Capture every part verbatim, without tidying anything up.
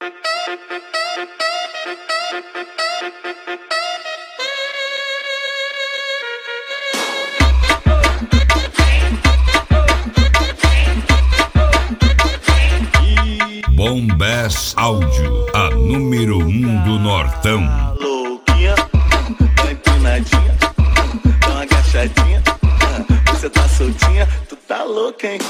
Bombess Áudio, a número um do Nortão. Louquinha, tá empinadinha, dá uma agachadinha. Você tá soltinha, tu tá louca, hein?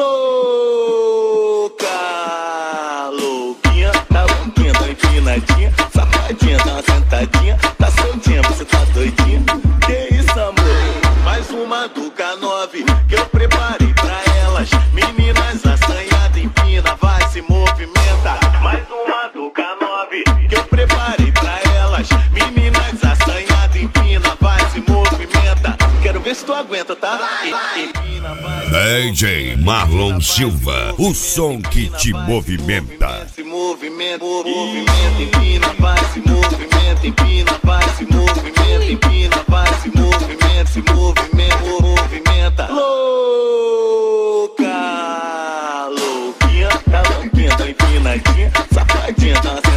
Louca, louquinha, tá louquinha, tá empinadinha, safadinha, dá uma sentadinha. Tá soltinha, você tá doidinha. Que isso, amor? Mais uma do K nove que eu preparei pra elas. Meninas assanhadas, empina, vai, se movimenta. Mais uma do K nove que eu preparei pra elas. Meninas assanhadas, empina, vai, se movimenta. Quero ver se tu aguenta, tá? Empina, vai. D J Marlon Silva, o som que te movimenta. Se movimenta, movimenta, empina, vai, se movimenta, empina, vai, se movimenta, empina, vai, se movimenta, se movimenta, movimenta. Louca, louquinha, tá louquinha, tá empinadinha, safadinha, tá